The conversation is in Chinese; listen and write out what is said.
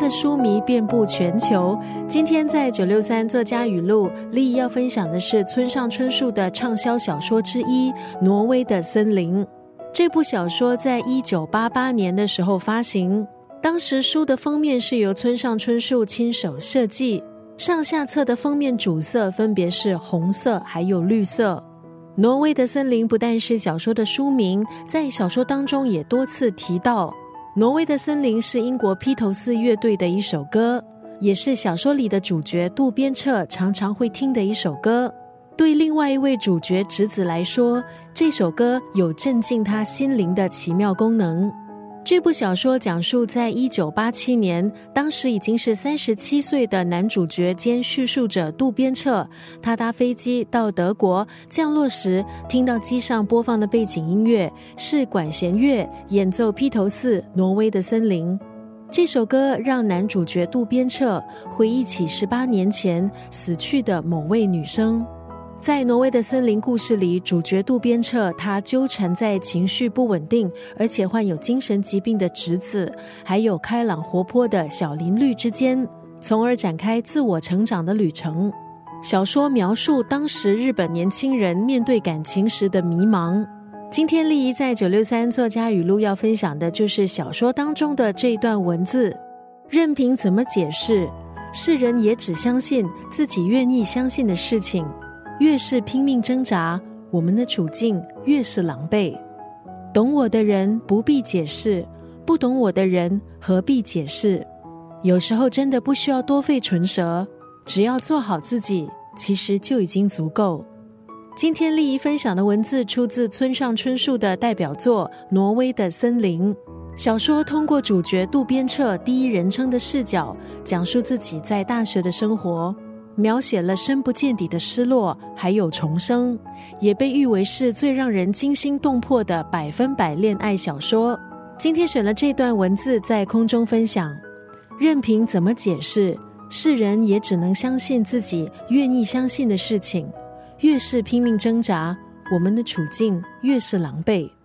的书迷遍布全球。今天在963作家语录，丽要分享的是村上春树的畅销小说之一《挪威的森林》。这部小说在1988年的时候发行，当时书的封面是由村上春树亲手设计，上下册的封面主色分别是红色还有绿色。挪威的森林不但是小说的书名，在小说当中也多次提到。挪威的森林是英国披头士乐队的一首歌，也是小说里的主角渡边彻常常会听的一首歌。对另外一位主角直子来说，这首歌有镇静他心灵的奇妙功能。这部小说讲述在1987年，当时已经是37岁的男主角兼叙述者渡边彻，他搭飞机到德国，降落时听到机上播放的背景音乐是管弦乐演奏披头士《挪威的森林》。这首歌让男主角渡边彻回忆起18年前死去的某位女生。在挪威的森林故事里，主角渡边彻他纠缠在情绪不稳定而且患有精神疾病的侄子，还有开朗活泼的小林绿之间，从而展开自我成长的旅程。小说描述当时日本年轻人面对感情时的迷茫。今天丽仪在963作家语录要分享的就是小说当中的这一段文字：任凭怎么解释，世人也只相信自己愿意相信的事情，越是拼命挣扎，我们的处境越是狼狈。懂我的人不必解释，不懂我的人何必解释？有时候真的不需要多费唇舌，只要做好自己，其实就已经足够。今天丽仪分享的文字出自村上春树的代表作《挪威的森林》。小说通过主角渡边彻第一人称的视角，讲述自己在大学的生活，描写了深不见底的失落还有重生，也被誉为是最让人惊心动魄的100%恋爱小说。今天选了这段文字在空中分享：任凭怎么解释，世人也只能相信自己愿意相信的事情，越是拼命挣扎，我们的处境越是狼狈。